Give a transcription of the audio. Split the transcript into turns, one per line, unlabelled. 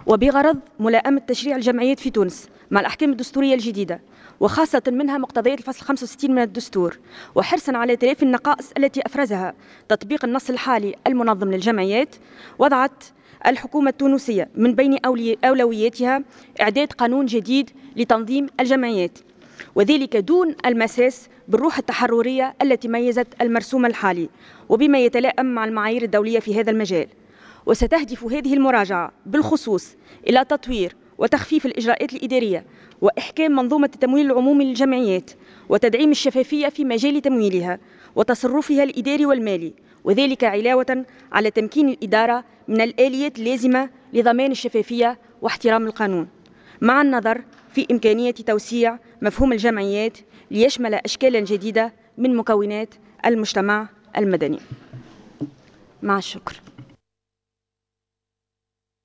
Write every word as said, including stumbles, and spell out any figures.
وبغرض ملائمة تشريع الجمعيات في تونس مع الأحكام الدستورية الجديدة، وخاصة منها مقتضيات الفصل خمسة وستين من الدستور، وحرصا على تلافي النقائص التي أفرزها تطبيق النص الحالي المنظم للجمعيات، وضعت الحكومة التونسية من بين أولوياتها إعداد قانون جديد لتنظيم الجمعيات، وذلك دون المساس بالروح التحررية التي ميزت المرسوم الحالي، وبما يتلائم مع المعايير الدولية في هذا المجال. وستهدف هذه المراجعة بالخصوص إلى تطوير وتخفيف الإجراءات الإدارية، وإحكام منظومة التمويل العمومي للجمعيات، وتدعيم الشفافية في مجال تمويلها وتصرفها الإداري والمالي، وذلك علاوة على تمكين الإدارة من الآليات اللازمة لضمان الشفافية واحترام القانون، مع النظر في إمكانية توسيع مفهوم الجمعيات ليشمل أشكالا جديدة من مكونات المجتمع المدني. مع الشكر.